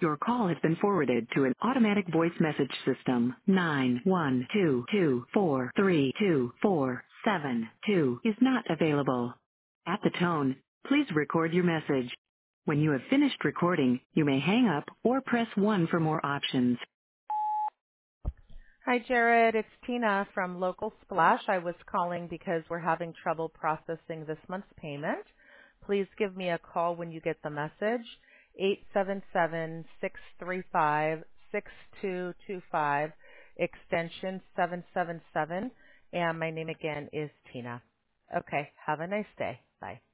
Your call has been forwarded to an automatic voice message system. 912243247 is not available. At the tone, please record your message. When you have finished recording, you may hang up or press 1 for more options. Hi, Jared. It's Tina from Local Splash. I was calling because we're having trouble processing this month's payment. Please give me a call when you get the message, 877-635-6225, extension 777, and my name again is Tina. Okay, have a nice day. Bye.